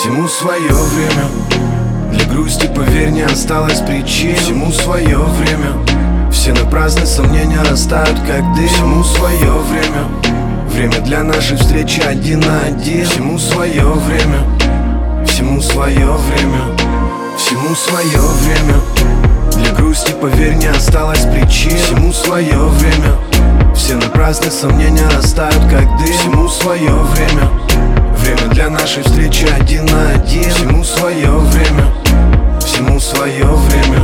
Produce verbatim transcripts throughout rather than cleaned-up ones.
Всему свое время. Для грусти, поверь, не осталось причин. Всему свое время. Все напрасные сомнения растают, как дым. Всему свое время. Время для нашей встречи один на один. Всему свое время. Всему свое время. Всему свое время. Для грусти, поверь, не осталось причин. Всему свое время. Все напрасные сомнения растают, как дым. Всему свое время. Время для нашей встречи один на один. Всему свое время. Всему свое время.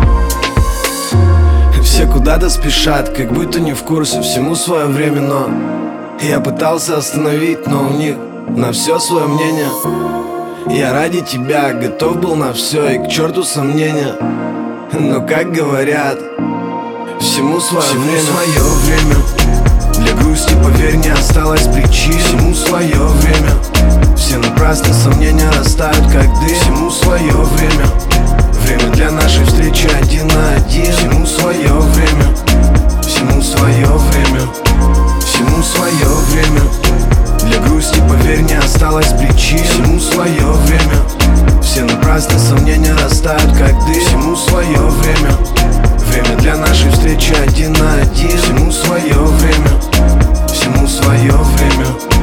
Все куда-то спешат, как будто не в курсе. Всему свое время, но я пытался остановить, но у них на все свое мнение. Я ради тебя готов был на все, и к черту сомнения. Но как говорят, всему свое всему время. Свое время. Для грусти, поверь, не осталось причин. Всему свое время. Все напрасные сомнения растают, как дым. Всему свое время. Время для нашей встречи один на один. Всему свое время. Всему свое время. Всему свое время. Для грусти, поверь, не осталось причин. Всему свое время. Все напрасные сомнения растают, как дым. Всему свое время. Время для нашей встречи один на один. Всему свое время. Всему свое время.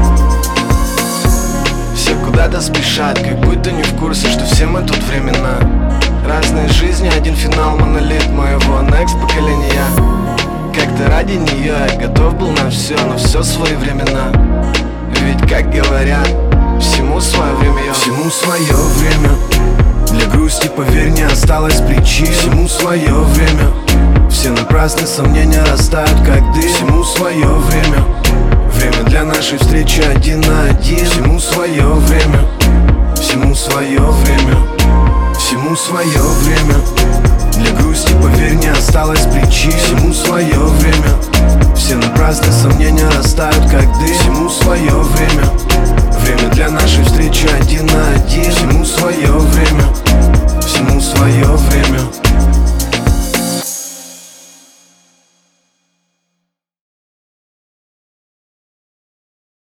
Все куда-то спешат, как будто не в курсе, что все мы тут временно. Разные жизни, один финал, монолит моего next поколения. Как-то ради нее я готов был на все, но все своевременно. Ведь, как говорят, всему свое время. Всему свое время. Для грусти, поверь, не осталось причин. Всему свое время. Все напрасные сомнения растают, как дым. Всему свое время. Время для нашей встречи один на один. Всему свое время. Всему свое время. Всему свое время.